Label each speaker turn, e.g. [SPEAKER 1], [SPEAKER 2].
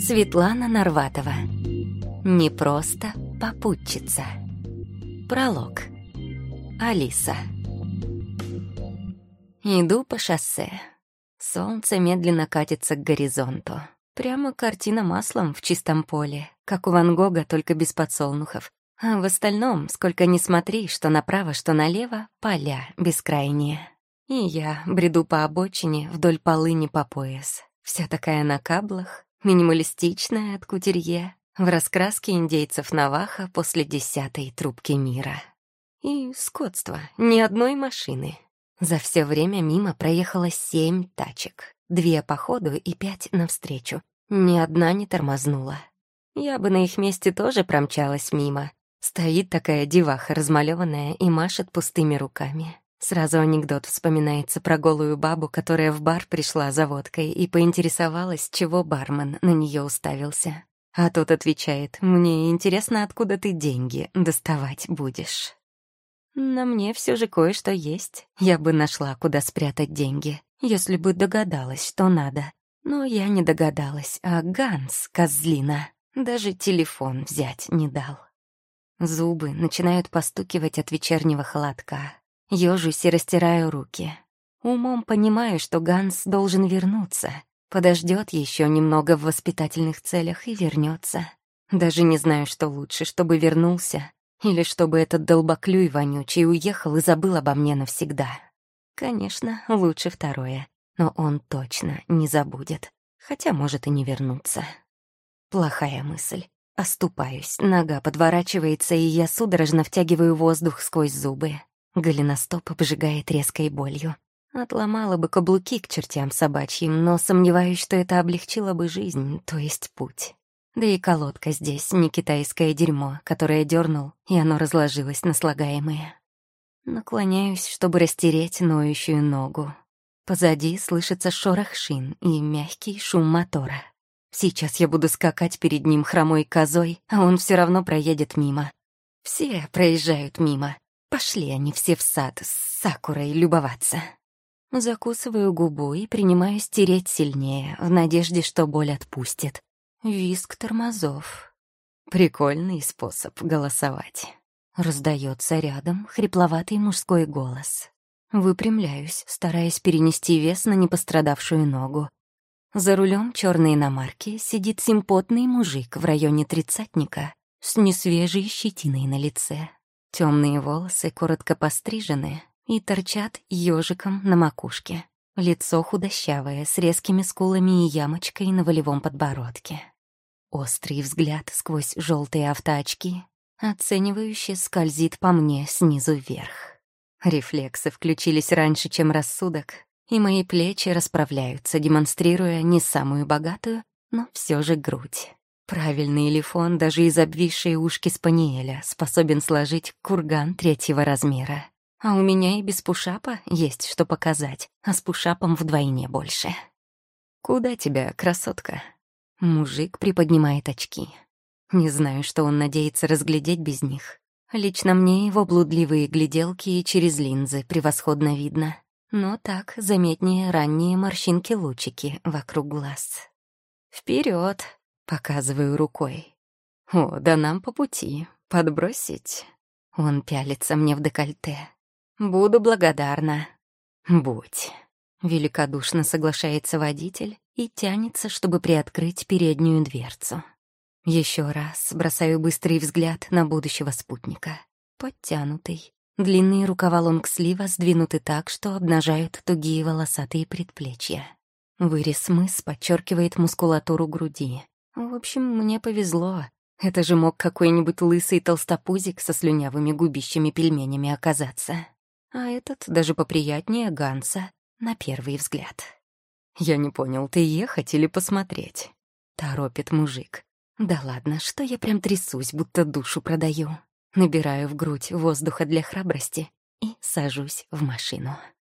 [SPEAKER 1] Светлана Нарватова. Не просто попутчица. Пролог. Алиса. Иду по шоссе. Солнце медленно катится к горизонту. Прямо картина маслом в чистом поле, как у Ван Гога, только без подсолнухов. А в остальном, сколько ни смотри, что направо, что налево, поля бескрайние. И я бреду по обочине вдоль полыни по пояс. Вся такая на каблах, минималистичная от кутюрье, в раскраске индейцев Навахо после 10-й трубки мира. И скотство, ни одной машины. За все время мимо проехало 7 тачек. 2 по ходу и 5 навстречу. Ни одна не тормознула. Я бы на их месте тоже промчалась мимо. Стоит такая деваха размалёванная и машет пустыми руками. Сразу анекдот вспоминается про голую бабу, которая в бар пришла за водкой и поинтересовалась, чего бармен на неё уставился. А тот отвечает: «Мне интересно, откуда ты деньги доставать будешь». На мне все же кое-что есть. Я бы нашла, куда спрятать деньги, если бы догадалась, что надо. Но я не догадалась, а Ганс, козлина, даже телефон взять не дал. Зубы начинают постукивать от вечернего холодка. Ёжусь и растираю руки. Умом понимаю, что Ганс должен вернуться. Подождет еще немного в воспитательных целях и вернется. Даже не знаю, что лучше, чтобы вернулся, или чтобы этот долбоклюй вонючий уехал и забыл обо мне навсегда. Конечно, лучше второе, но он точно не забудет, хотя может и не вернуться. Плохая мысль. Оступаюсь, нога подворачивается, и я судорожно втягиваю воздух сквозь зубы. Голеностоп обжигает резкой болью. Отломала бы каблуки к чертям собачьим, но сомневаюсь, что это облегчило бы жизнь, то есть путь. Да и колодка здесь не китайское дерьмо, которое дернул, и оно разложилось на слагаемые. Наклоняюсь, чтобы растереть ноющую ногу. Позади слышится шорох шин и мягкий шум мотора. Сейчас я буду скакать перед ним хромой козой, а он все равно проедет мимо. Все проезжают мимо. Пошли они все в сад с сакурой любоваться. Закусываю губу и принимаюсь тереть сильнее, в надежде, что боль отпустит. Визг тормозов. Прикольный способ голосовать. Раздается рядом хрипловатый мужской голос. Выпрямляюсь, стараясь перенести вес на непострадавшую ногу. За рулем черной иномарки сидит симпотный мужик в районе тридцатника с несвежей щетиной на лице. Темные волосы коротко пострижены и торчат ежиком на макушке. Лицо худощавое, с резкими скулами и ямочкой на волевом подбородке. Острый взгляд сквозь желтые автоочки оценивающе скользит по мне снизу вверх. Рефлексы включились раньше, чем рассудок, и мои плечи расправляются, демонстрируя не самую богатую, но все же грудь. Правильный лифон даже из обвисшей ушки спаниеля способен сложить курган 3-го размера. А у меня и без пушапа есть что показать, а с пушапом вдвойне больше. «Куда тебя, красотка?» Мужик приподнимает очки. Не знаю, что он надеется разглядеть без них. Лично мне его блудливые гляделки и через линзы превосходно видно. Но так заметнее ранние морщинки-лучики вокруг глаз. «Вперед!» — показываю рукой. «О, да нам по пути. Подбросить?» Он пялится мне в декольте. «Буду благодарна». «Будь». Великодушно соглашается водитель и тянется, чтобы приоткрыть переднюю дверцу. Еще раз бросаю быстрый взгляд на будущего спутника. Подтянутый. Длинные рукава лонгслива сдвинуты так, что обнажают тугие волосатые предплечья. Вырез мыс подчеркивает мускулатуру груди. В общем, мне повезло. Это же мог какой-нибудь лысый толстопузик со слюнявыми губищами-пельменями оказаться. А этот даже поприятнее Ганса, на первый взгляд. «Я не понял, ты ехать или посмотреть?» — торопит мужик. «Да ладно, что я прям трясусь, будто душу продаю». Набираю в грудь воздуха для храбрости и сажусь в машину.